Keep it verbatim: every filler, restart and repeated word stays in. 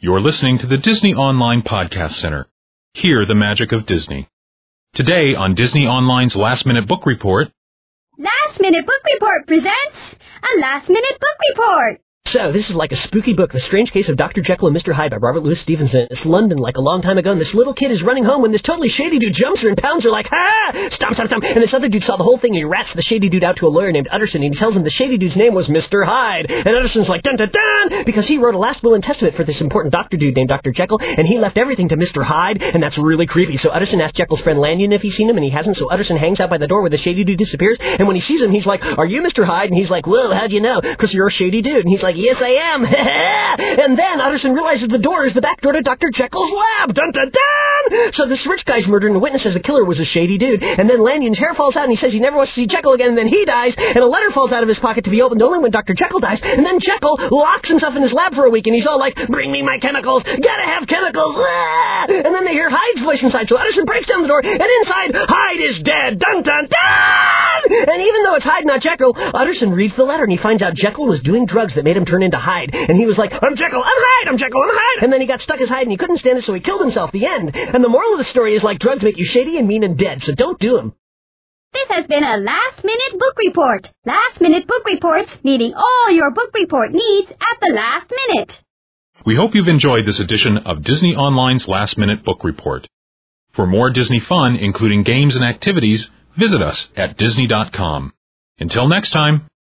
You're listening to the Disney Online Podcast Center. Hear the magic of Disney. Today on Disney Online's Last Minute Book Report. Last Minute Book Report presents a Last Minute Book Report. So, this is like a spooky book, The Strange Case of Doctor Jekyll and Mister Hyde by Robert Louis Stevenson. It's London, like a long time ago, and this little kid is running home when this totally shady dude jumps her and pounds her like, ha! Stop, stop, stop! And this other dude saw the whole thing, and he rats the shady dude out to a lawyer named Utterson, and he tells him the shady dude's name was Mister Hyde. And Utterson's like, dun dun dun! Because he wrote a last will and testament for this important doctor dude named Doctor Jekyll, and he left everything to Mister Hyde, and that's really creepy. So Utterson asked Jekyll's friend Lanyon if he's seen him, and he hasn't, so Utterson hangs out by the door where the shady dude disappears, and when he sees him, he's like, are you Mister Hyde? And he's like, whoa, how'd you know? Because you're a shady dude. And he's like, yes, I am. And then Utterson realizes the door is the back door to Doctor Jekyll's lab. Dun dun dun! So this rich guy's murdered, and the witness says the killer was a shady dude. And then Lanyon's hair falls out, and he says he never wants to see Jekyll again, and then he dies, and a letter falls out of his pocket to be opened only when Doctor Jekyll dies. And then Jekyll locks himself in his lab for a week, and he's all like, bring me my chemicals, gotta have chemicals. Ah! And then they hear Hyde's voice inside, so Utterson breaks down the door, and inside, Hyde is dead. Dun dun dun! And even though it's Hyde, not Jekyll, Utterson reads the letter, and he finds out Jekyll was doing drugs that made him turn into Hyde. And he was like, I'm Jekyll, I'm Hyde, I'm Jekyll, I'm Hyde. And then he got stuck as Hyde, and he couldn't stand it, so he killed himself. The end. And the moral of the story is, like, drugs make you shady and mean and dead, so don't do them. This has been a Last Minute Book Report. Last Minute Book Reports, meeting all your book report needs at the last minute. We hope you've enjoyed this edition of Disney Online's Last Minute Book Report. For more Disney fun, including games and activities, visit us at Disney dot com. Until next time.